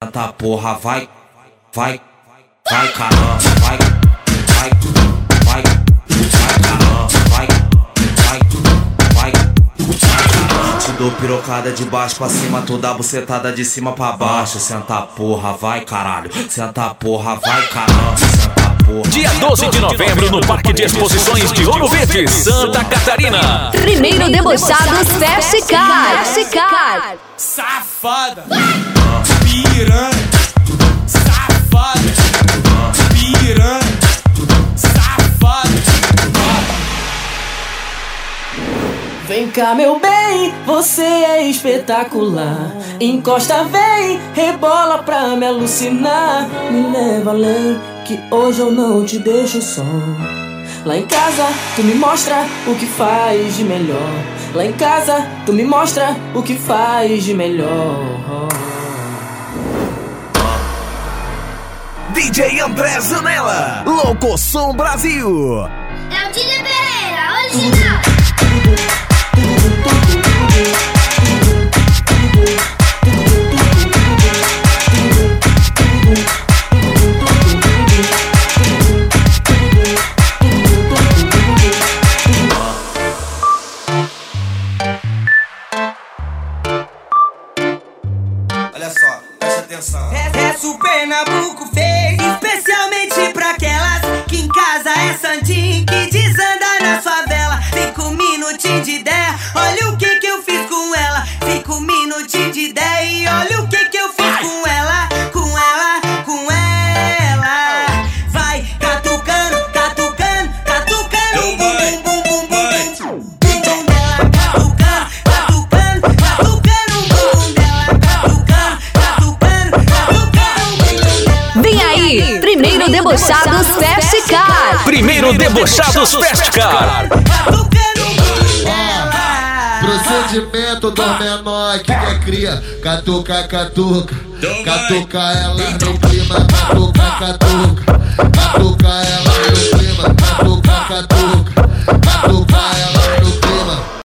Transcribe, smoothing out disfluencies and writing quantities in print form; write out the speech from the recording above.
senta porra, vai, vai, vai caramba, vai, vai, vai, vai caramba, vai, vai, vai, vai caramba. Te dou pirocada de baixo pra cima, toda bucetada de cima pra baixo. Senta porra, vai caralho, senta porra, vai caramba, senta porra. Dia 12 de novembro no Parque de Exposições de Ouro Verde, Santa Catarina. Primeiro Debochados Fast Car. Safada, piranha, safada, piranha, safada. Vem cá, meu bem, você é espetacular. Encosta, vem, rebola pra me alucinar. Me leva além, que hoje eu não te deixo só. Lá em casa, tu me mostra o que faz de melhor. Lá em casa, tu me mostra o que faz de melhor. DJ André Zanella, Locoção Brasil. É o Dile Pereira, original. Olha só, presta atenção. Essa o Pernambuco fez especialmente pra aquelas que em casa é santinho, que desanda na favela. 5 minutinhos de ideia, olha o que eu fiz com ela. 5 minutinhos de ideia e olha o que eu fiz com ela. Com ela, com ela. Vai catucando, catucando, catucando. Bum, bum, bum, bum, bum, bum. Bum dela catucando, catucando, catucando. Bum dela catucando, catucando, catucando. Vem aí, Primeiro Debochados Fast Car. Primeiro Debochados Fast Car. Procedimento do menor que quer cria. Catuca, catuca. Catuca ela no clima. Catuca, catuca. Catuca ela no clima. Catuca, catuca. Catuca ela